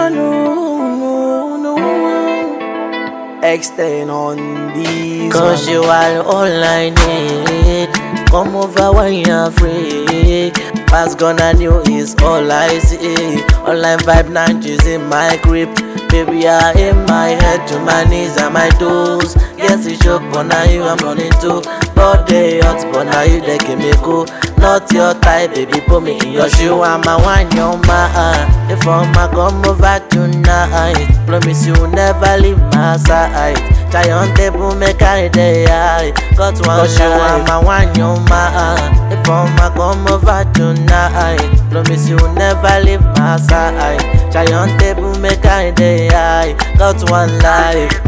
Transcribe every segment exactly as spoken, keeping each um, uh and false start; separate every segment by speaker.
Speaker 1: no, no, no. Extend on these.
Speaker 2: Cause you are all I need. Come over when you're free. Past gonna new is all I see. Online vibe nineties in my grip. Baby, I in my head to my knees and my toes. Yes, it's joke, but now you I'm running to. Body hot, but now you they give me cool. Not your type, baby, put me in your shoe. I'm a one, you're my. If I'm a come over tonight, promise you never leave my side. Try on table, make I day. Got one, cause you are my one, you're my. If I'm a come over tonight, promise you never leave my side. Try on table, make I day. Got one life.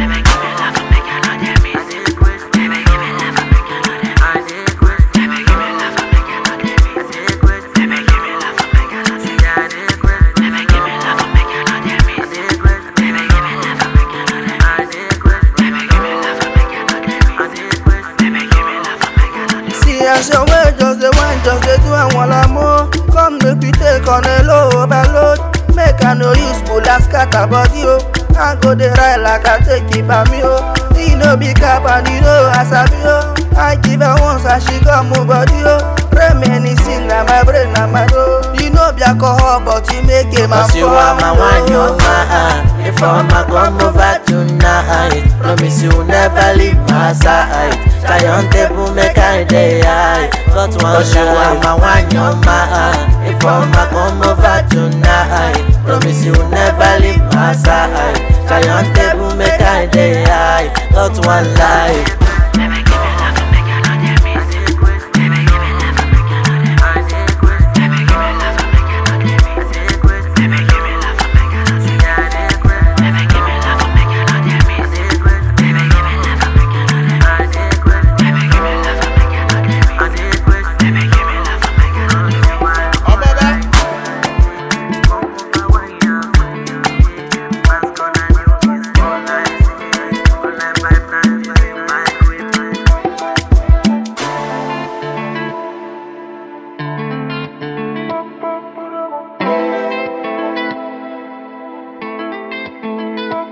Speaker 3: As your way, just the wine, just the do and one more. Come make we take on a low overload. Make I no use bull and scatter body, oh. I go the ride like I take it by me, oh. You know big up and you know I sabi, oh. I give her once and she got move body, oh. Reminiscing na my brain na my road. You know be alcohol but you make it my
Speaker 2: cause you are my one, you're my. If I'm a come over tonight, promise you never leave my side. Try on table, make I day. Got one, cause you are my one, you're my. If I'm a come over tonight, promise you never leave my side. Try on table, make I day. Got one life.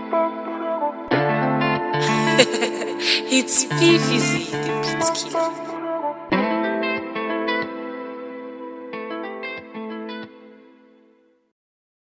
Speaker 4: It's Fifizi, the beat killer.